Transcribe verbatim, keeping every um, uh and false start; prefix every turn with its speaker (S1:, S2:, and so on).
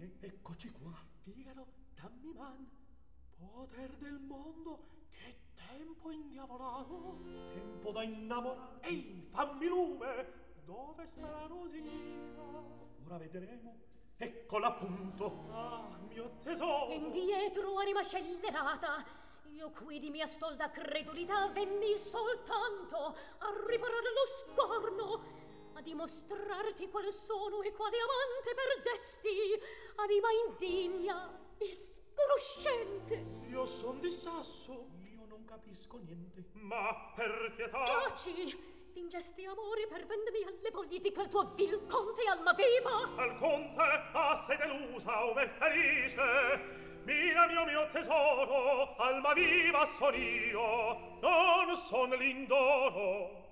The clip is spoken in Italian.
S1: bene, eccoci qua. Figaro, dammi man. Poter del mondo, che tempo indiavolato. Tempo da innamorare. Ehi, fammi lume. Dove sta la rosina? Ora vedremo. Eccola appunto. Ah, mio tesoro.
S2: Indietro, anima scellerata. Io qui di mia stolda credulità venni soltanto a riparare lo scorno, a dimostrarti quale sono e quale amante perdesti, anima indigna e sconoscente.
S1: Io son di sasso, io non capisco niente. Ma per pietà.
S2: Taci! Fingesti amore per vendermi alle voglie di quel tuo vil conte alma viva.
S1: Al conte, ah, sei delusa, o me felice. Mira mio mio tesoro, alma viva son io, non son l'indoro.